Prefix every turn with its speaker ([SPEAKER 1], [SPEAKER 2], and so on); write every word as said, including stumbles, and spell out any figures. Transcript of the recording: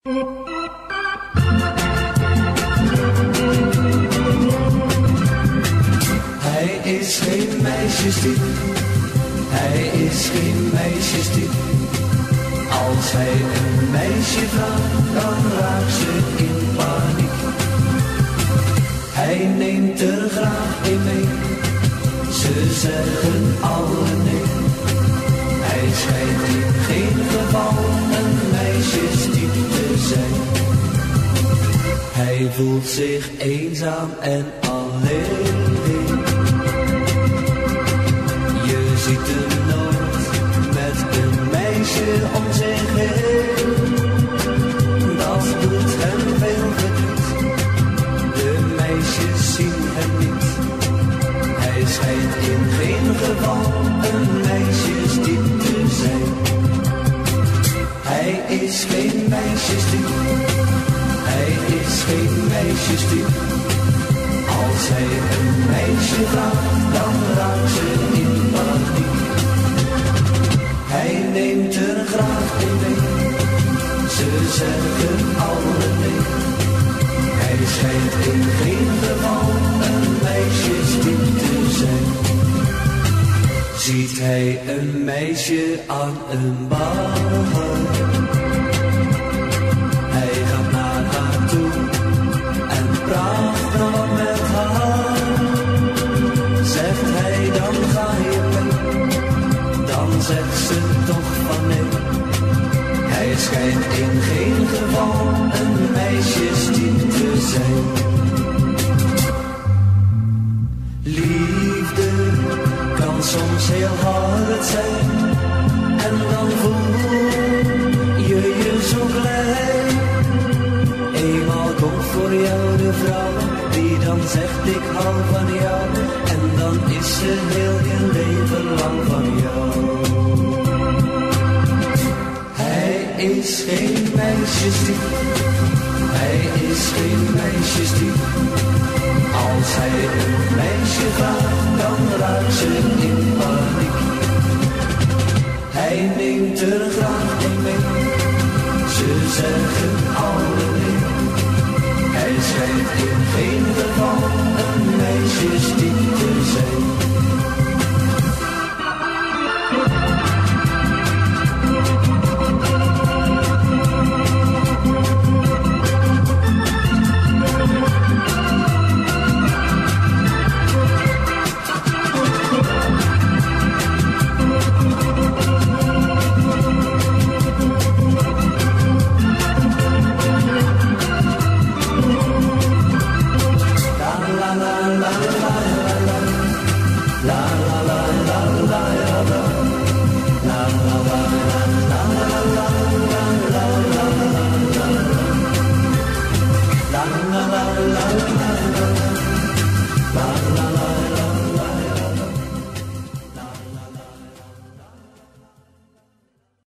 [SPEAKER 1] Hij is geen meisjestiep, hij is geen meisjestiep. Als hij een meisje vraagt, dan raakt ze in paniek. Hij neemt er graag in mee, ze zeggen alle nee. Hij schijnt in geen geval een meisjestiep te zijn. Hij voelt zich eenzaam en alleen. Je ziet hem nooit met een meisje om zich heen. Dat doet hem veel verdriet, de meisjes zien hem niet. Hij schijnt in geen geval een meisjestiep te zijn. Hij is geen meisjestiep, hij is geen meisjestiep. Als hij een meisje vraagt, dan raakt ze in paniek. Hij neemt er graag in mee, ze zeggen alle nee. Hij schijnt in geen geval een meisjestiep te zijn. Ziet hij een meisje aan een bar, hij gaat naar haar toe en praat dan wat met haar. Zegt hij dan ga je mee, dan zegt ze toch van nee. Hij schijnt in geen geval een meisjestiep te zijn. Liefde kan soms heel hard zijn, en dan voel je je zo blij. Eenmaal komt voor jou de vrouw die dan zegt ik hou van jou, en dan is ze heel je leven lang van jou. Hij is geen meisjestiep, hij is geen meisjestiep. Als hij een meisje vraagt, dan raakt ze in paniek. Hij neemt er graag in mee, ze zeggen al